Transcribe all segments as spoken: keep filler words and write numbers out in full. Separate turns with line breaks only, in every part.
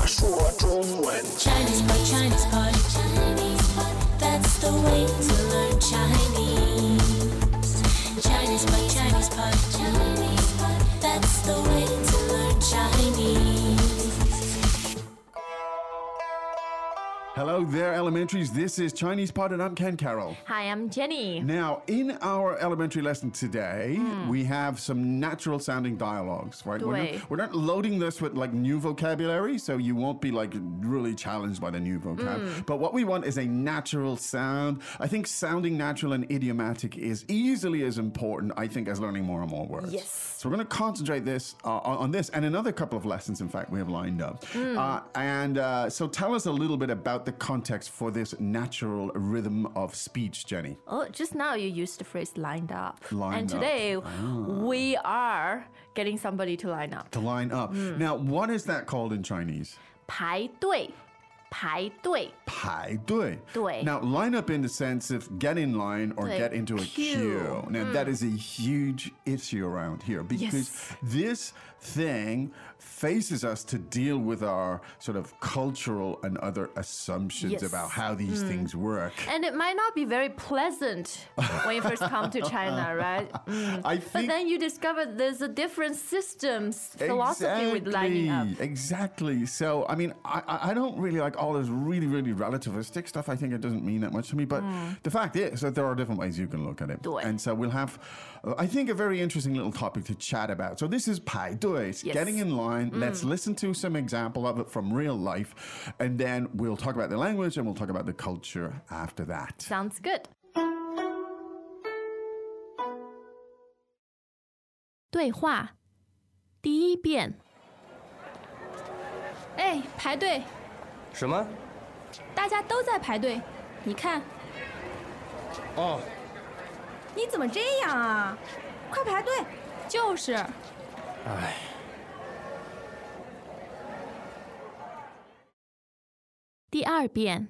说中文。
Chinese pot, Chinese pot, Chinese pot. That's the way to learn Chinese. Chinese pot, Chinese pot, Chinese pot. That's the way to learn Chinese.
Hello there, elementaries. This is Chinese Pod, and I'm Ken Carroll.
Hi, I'm Jenny.
Now, in our elementary lesson today, we have some natural sounding dialogues, right? We're
对。
not, we're not loading this with like new vocabulary, so you won't be like really challenged by the new vocab. But what we want is a natural sound. I think sounding natural and idiomatic is easily as important, I think, as learning more and more words.
Yes.
So we're going to concentrate this uh, on, on this and another couple of lessons, in fact, we have lined up. Uh, and uh, so tell us a little bit about the context for this natural rhythm of speech, Jenny.
Oh, just now you used the phrase lined up.
Lined
and
up.
today we are getting somebody to line up.
To line up. Now, what is that called in Chinese?
排队,排队.
排队.
对.
Now, line up in the sense of get in line or
对,
get into a queue.
queue.
Now, that is a huge issue around here because
Yes.
this thing faces us to deal with our sort of cultural and other assumptions
Yes.
about how these things work.
And it might not be very pleasant when you first come to China, right? Mm.
I
But
think
then you discover there's a different systems, philosophy with lining up.
Exactly. So, I mean, I, I I don't really like all this really, really relativistic stuff. I think it doesn't mean that much to me. But the fact is that there are different ways you can look at it.
对.
And so we'll have, uh, I think, a very interesting little topic to chat about. So this is 排队, it's
Yes.
getting in line. Let's listen to some example of it from real life. And then we'll talk about the language and we'll talk about the culture after that.
Sounds good. 对话第一遍。
哎，排队！
什么？
大家都在排队，你看，
哦，
你怎么这样啊？快排队！就是，
唉，
第二遍。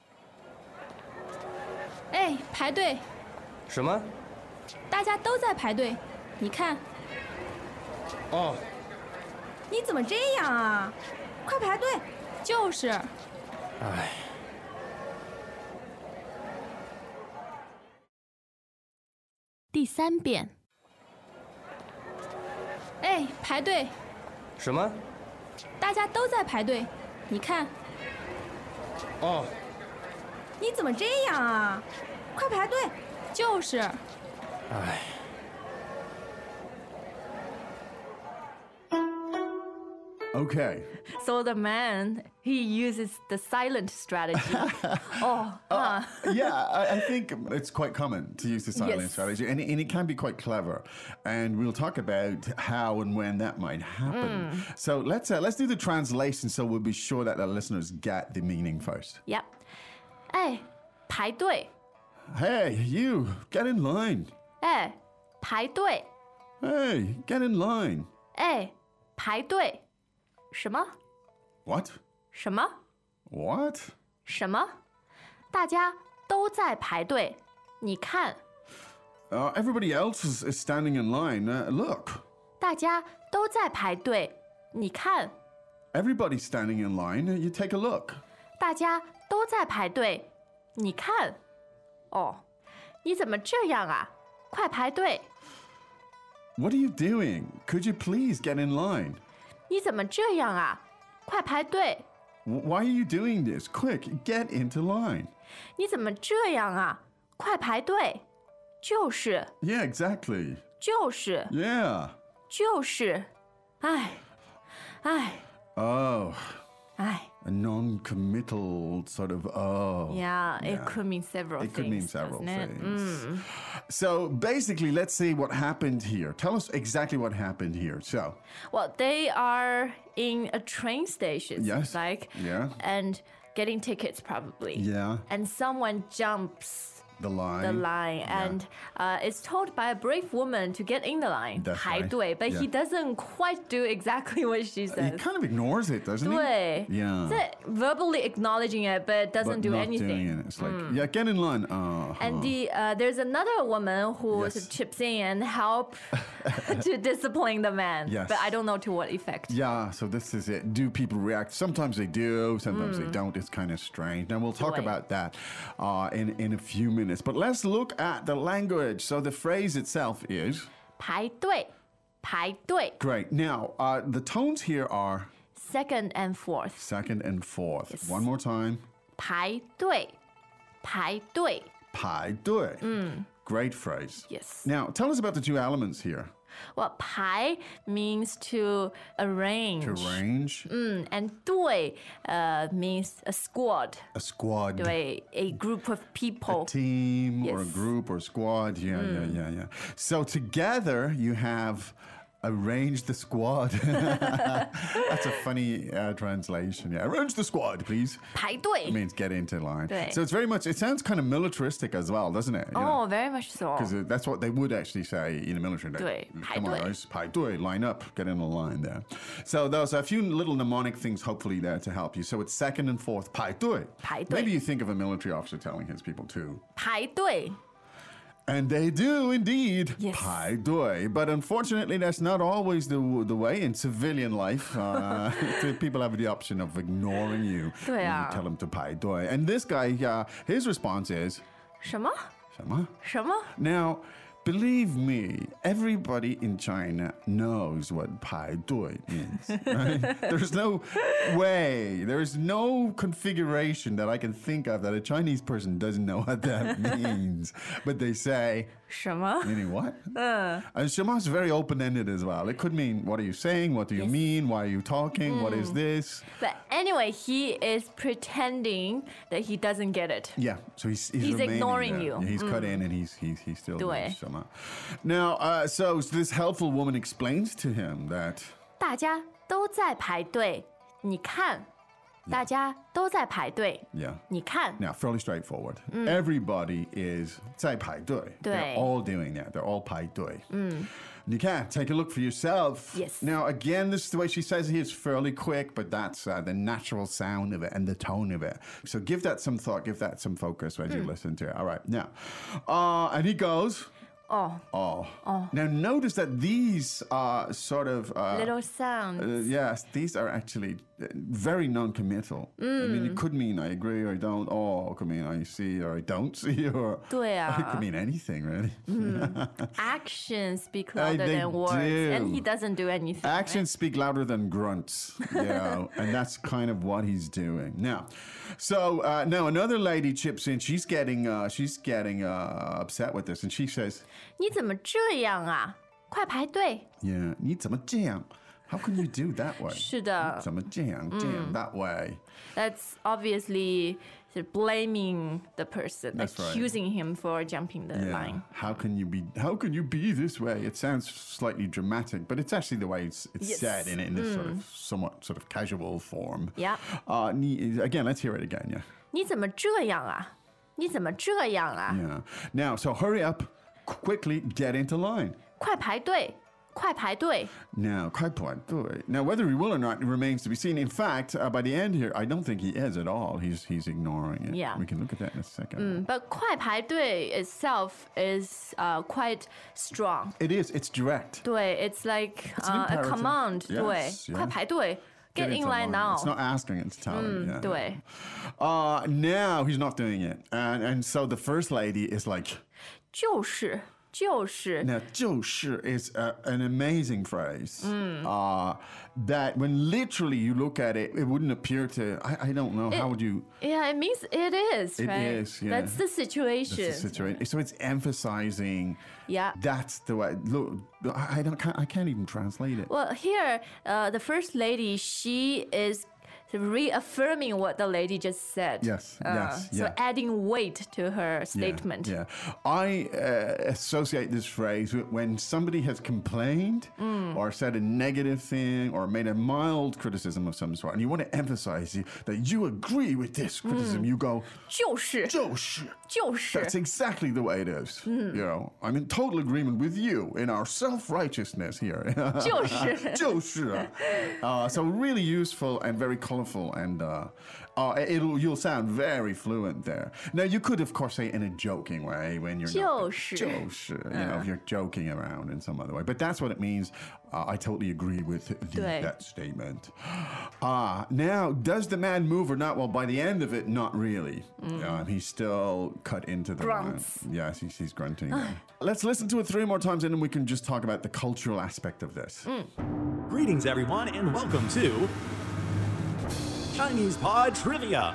哎，排队！
什么？
大家都在排队，你看，
哦，
你怎么这样啊？快排队！就是，
唉，
第三遍。
哎，排队！
什么？
大家都在排队，你看，
哦，
你怎么这样啊？快排队！就是，
唉。
Okay.
So the man, he uses the silent strategy. oh, huh.
Yeah, I, I think it's quite common to use the silent
Yes.
strategy, and, and it can be quite clever. And we'll talk about how and when that might happen. So let's uh, let's do the translation, so we'll be sure that the listeners get the meaning first.
Yep. 哎，排队。
Hey, you, get in line.
哎，排队。
Hey, get in line.
哎，排队。什么？
What?
什么？
What?
什么？大家都在排队。你看，
Uh, everybody else is, is standing in line. Uh, look,
大家都在排队。你看，
everybody's standing in line. Uh, You take a look.
大家都在排队。你看，哦，你怎么这样啊？快排队！
What are you doing? Could you please get in line?
你怎么这样啊？快排队！
W- Why are you doing this? Quick, get into line.
你怎么这样啊？快排队！就是，
Yeah, exactly.
就是，
Yeah.
就是，哎，哎，
Oh,
哎。
a non-committal sort of oh.
Yeah, it could mean several
It
things.
could mean several
doesn't it?
things. So basically, let's see what happened here. Tell us exactly what happened here. So,
Well, they are in a train station.
Yes.
Like,
Yeah.
and getting tickets probably.
Yeah.
And someone jumps
The line.
the line,
Yeah.
and uh, it's told by a brave woman to get in the line,
That's
排队,
right.
but he
Yeah.
doesn't quite do exactly what she
He
says.
kind of ignores it, doesn't he?
对
Yeah.
So verbally acknowledging it, but doesn't
But
do
not
anything.
doing it. It's like, yeah, get in line. Uh,
And the uh, there's another woman who
Yes.
chips in and help to discipline the man.
Yes.
But I don't know to what effect.
Yeah, so this is it. Do people react? Sometimes they do, sometimes they don't. It's kind of strange. Now, we'll talk
Right.
about that uh, in, in a few minutes. But let's look at the language. So the phrase itself is
排队,排队.
great. Now, uh, the tones here are
Second and fourth.
second and fourth.
Yes.
One more time.
排队,排队.
排队. Great phrase.
Yes.
Now, tell us about the two elements here.
Well, 排 means to arrange.
To arrange
Mm, and 队 uh, means a squad.
a squad.
对, a group of people.
A team or a
Yes.
group or squad. Yeah, yeah, yeah, yeah. So together you have arrange the squad. That's a funny uh, translation. Yeah, arrange the squad, please.
排队.
It means get into line.
对.
So it's very much, it sounds kind of militaristic as well, doesn't it? You know?
Oh, very much so.
Because that's what they would actually say in the military. Like,
对,
Come on,
排队。
guys, 排队, line up, get in a line there. So there's a few little mnemonic things hopefully there to help you. So it's second and fourth, 排队.
排队.
Maybe you think of a military officer telling his people too.
排队.
And they do indeed.
Yes.
排队. But unfortunately, that's not always the the way in civilian life. Uh, people have the option of ignoring you when
对啊。
you tell them to 排队. And this guy, uh, his response is,
什么?
什么?
什么?
Now, believe me, everybody in China knows what 排队 means. Right? There's no way, there's no configuration that I can think of that a Chinese person doesn't know what that means. But they say,
什么?
meaning what? Uh. And Shema is very open-ended as well. It could mean, what are you saying? What do you mean? Why are you talking? What is this?
But anyway, he is pretending that he doesn't get it.
Yeah, so he's he's,
He's
remaining
ignoring
there.
you.
Yeah, he's cut in and he's he's he's still
对。
knows Shema. Now, uh, so this helpful woman explains to him that
大家都在排队，你看，大家都在排队，
yeah.
你看。
Now, fairly straightforward. Everybody is 在排队. They're
对。
all doing that. They're all 排队. You can take a look for yourself.
Yes.
Now, again, this is the way she says it. It's fairly quick, but that's uh, the natural sound of it and the tone of it. So give that some thought, give that some focus as you listen to it. All right. Now, uh, and he goes,
哦
oh. Now, notice that these are sort of. Uh,
little sound.
Uh, yes, these are actually uh, very non-committal. I mean, it could mean I agree or I don't. Or it could mean I see or I don't see. Or
对啊。
it could mean anything, really.
Actions speak
Uh,
louder
they
than words, and
do.
he doesn't do anything. right?
Actions speak louder than grunts. Yeah, and that's kind of what he's doing now. So uh, now another lady chips in. She's getting uh, she's getting uh, upset with this, and she says,
你怎么这样啊？快排队！
"Yeah, 你怎么这样? How can you do that way?
是的。
怎么这样？这样 that way."
That's obviously blaming the person,
That's right.
accusing him for jumping the
Yeah.
line.
How can you be? How can you be this way? It sounds slightly dramatic, but it's actually the way it's, it's
Yes.
said in, in this sort of somewhat sort of casual form.
Yeah.
Uh, ni- again, let's hear it again. Yeah.
你怎么这样啊？你怎么这样啊？
Yeah. Now, so hurry up, quickly get into line.
快排队！快排队！
Now, 快排队. Now, whether he will or not remains to be seen. In fact, uh, by the end here, I don't think he is at all. He's he's ignoring it.
Yeah.
We can look at that in a second.
But 快排队 itself is uh, quite strong.
It is. It's direct.
对 it's like
It's an
uh, a
imperative.
command.
Yes,
对
yeah.
快排队 Get in
into
line now.
It's not asking, it's telling. yeah.
对
Uh, now he's not doing it. And, and so the first lady is like,
就是就是
now, 就是 is a, an amazing phrase.
Mm.
Uh, that when literally you look at it, it wouldn't appear to, I, I don't know, how would you,
Yeah, it means it is,
It
right?
is, yeah.
That's the situation.
that's the situation. So it's emphasizing
Yeah.
that's the way, look, I, I don't, can't, I can't even translate it.
Well, here, uh, the first lady, she is reaffirming what the lady just said.
Yes,
Uh,
yes,
So
yeah.
adding weight to her statement.
Yeah, yeah. I uh, associate this phrase with when somebody has complained or said a negative thing or made a mild criticism of some sort, and you want to emphasize that you agree with this criticism. You go,
就是
就是
就是
That's exactly the way it is. You know, I'm in total agreement with you in our self-righteousness here.
就是
就是. Uh, so really useful and very colorful, and uh, uh, it'll you'll sound very fluent there. Now you could, of course, say in a joking way when you're not,
就是
就是, you know, if you're joking around in some other way. But that's what it means. Uh, I totally agree with the,
对
that statement. Ah, now does the man move or not? Well, by the end of it, not really. Um, he's still cut into the line.
Grunts.
Yes, he's, he's grunting. there. Let's listen to it three more times, and then we can just talk about the cultural aspect of this.
Greetings, everyone, and welcome to Chinese Pod Trivia.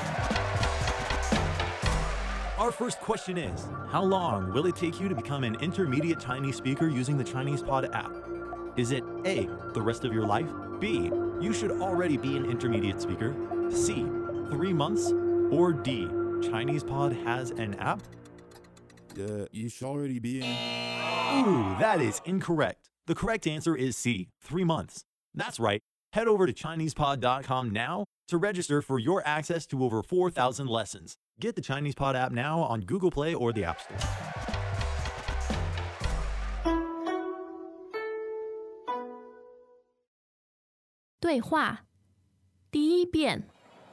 Our first question is, how long will it take you to become an intermediate Chinese speaker using the Chinese Pod app? Is it A, the rest of your life? B, you should already be an intermediate speaker? C, three months? Or D, Chinese Pod has an app?
Uh, you should already be in.
Ooh, that is incorrect. The correct answer is C, three months. That's right. Head over to Chinese Pod dot com now to register for your access to over four thousand lessons. Get the Chinese Pod app now on Google Play or the App Store.
对话第一遍。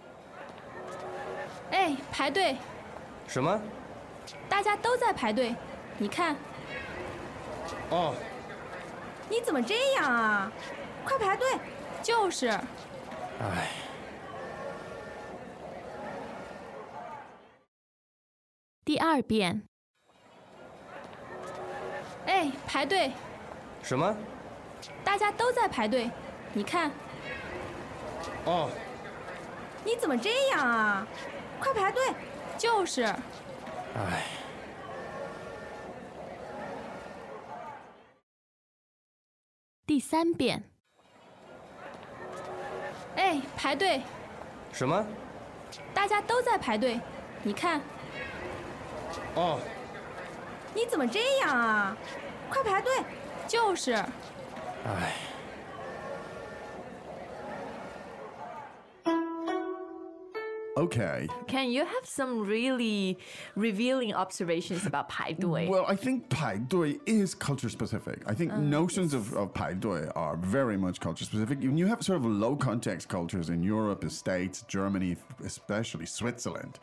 哎，排队，
什么？
大家都在排队，你看，
哦，
你怎么这样啊？快排队！就是，
哎，
第二遍。
哎，排队，
什么？
大家都在排队，你看，
哦，
你怎么这样啊？快排队！就是，
哎，
第三遍。
哎，排队，
什么？
大家都在排队，你看，
哦，
你怎么这样啊？快排队！就是，
哎。
Okay.
Can you have some really revealing observations about 排队?
Well, I think 排队 is culture specific. I think notions of, of 排队 are very much culture specific. When you have sort of low context cultures in Europe, the States, Germany, especially Switzerland,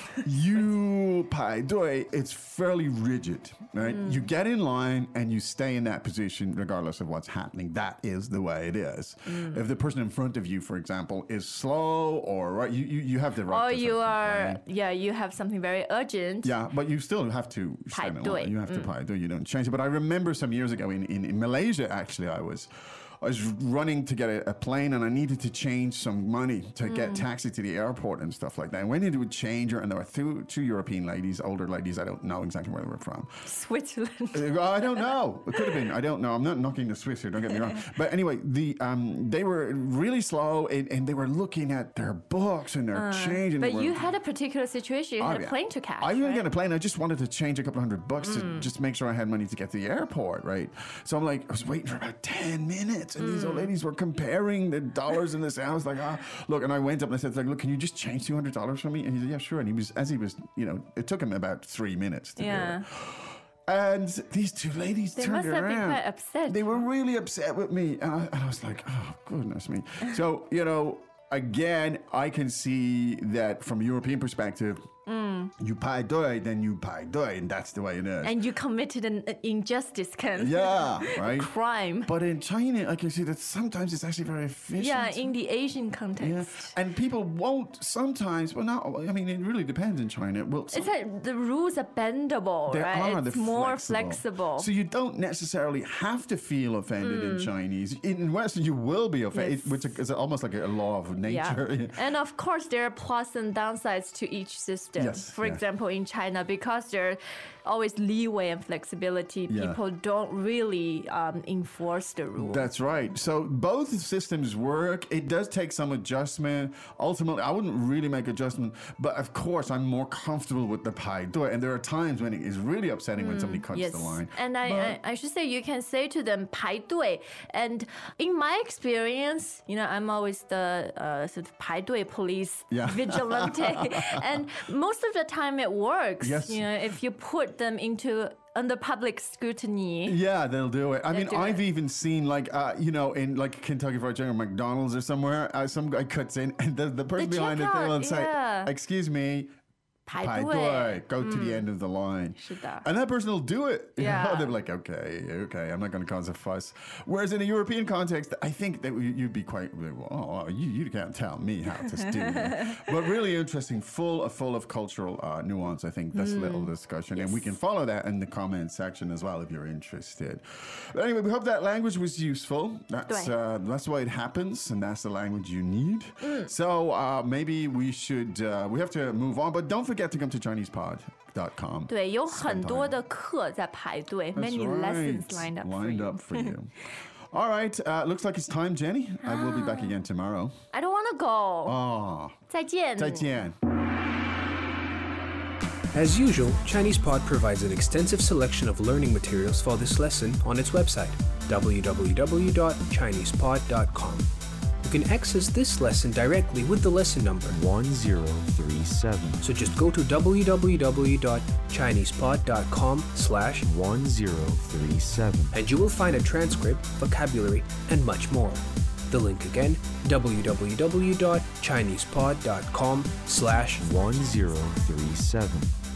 you 排队, it's fairly rigid, right? You get in line and you stay in that position regardless of what's happening. That is the way it is. If the person in front of you, for example, is slow or right, you, you, you have the right
Or
to
you
sort of
are,
complain.
yeah, you have something very urgent.
Yeah, but you still have to stand in
排队.
line. You have to 排队. You don't change it. But I remember some years ago in, in, in Malaysia, actually, I was I was running to get a, a plane and I needed to change some money to get taxi to the airport and stuff like that. I went into a changer and there were two, two European ladies, older ladies. I don't know exactly where they were from.
Switzerland.
Uh, I don't know. It could have been. I don't know. I'm not knocking the Swiss here. Don't get me wrong. But anyway, the um, they were really slow and, and they were looking at their books and their change. And
But
they were,
you had a particular situation. You had
Oh,
a
yeah.
plane to catch.
I didn't
right?
get a plane. I just wanted to change a couple hundred bucks to just make sure I had money to get to the airport, right? So I'm like, I was waiting for about ten minutes, and these old ladies were comparing the dollars in this. I was like, ah, look, and I went up and I said, like, look, can you just change two hundred dollars for me? And he said, yeah, sure. And he was, as he was, you know, it took him about three minutes to
Yeah.
do it. And these two ladies
They
turned
must have been
around.
quite upset.
They were really upset with me. And I, and I was like, oh, goodness me. So, you know, again, I can see that from a European perspective, you 排队, then you 排队, and that's the way it is.
And you committed an an injustice, Ken.
yeah, right?
Crime.
But in China, I can see that sometimes it's actually very efficient.
Yeah, in the Asian
Yeah.
context.
And people won't sometimes, well, not, I mean, it really depends in China. Well,
It's like the rules are bendable,
They
right?
are,
It's
they're
more
flexible.
flexible.
So you don't necessarily have to feel offended in Chinese. In Western, you will be offended,
Yes.
which is almost like a law of
yeah.
nature.
And of course, there are plus and downsides to each system. system.
Yes,
For
yeah.
example, in China, because there's always leeway and flexibility,
Yeah.
people don't really um, enforce the rule.
That's right. So both systems work. It does take some adjustment. Ultimately, I wouldn't really make adjustment, but of course, I'm more comfortable with the pai dui. And there are times when it is really upsetting when somebody cuts
Yes,
the line.
and I,
But-
I I should say you can say to them 排队. And in my experience, you know, I'm always the uh, sort of 排队 police
Yeah.
vigilante, and most of the time it works.
Yes.
You know, if you put them into under public scrutiny.
Yeah, they'll do it. I mean,
do
I've
it.
even seen like, uh, you know, in like Kentucky Fried Chicken or McDonald's or somewhere, uh, some guy cuts in and the, the person
The
behind the
checkout,
thing will say,
yeah.
excuse me,
排
pai
队.
dui, go to the end of the line.
是的。
And that person will do it. You know,
Yeah.
they'll be like, okay, okay, I'm not going to cause a fuss. Whereas in a European context, I think that you- you'd be quite, oh, you, you can't tell me how to do that. But really interesting, full of, full of cultural uh, nuance, I think, this little discussion. And we can follow that in the comment section as well if you're interested. But anyway, we hope that language was useful. That's,
对。
uh, that's why it happens, and that's the language you need. So uh, maybe we should, uh, we have to move on, but don't forget to come to Chinese pod dot com.
对，有很多的课在排队
That's
many
right.
lessons lined up for
Lined
you.
up for you. All right, uh, looks like it's time, Jenny. I will be back again tomorrow.
I don't want to go.
Oh,
再见。
再见.
As usual, ChinesePod provides an extensive selection of learning materials for this lesson on its website, w w w dot chinese pod dot com. You can access this lesson directly with the lesson number,
one zero three seven.
so just go to w w w dot chinese pod dot com slash
one zero three seven.
and you will find a transcript, vocabulary, and much more. The link again, w w w dot chinese pod dot com slash
one zero three seven.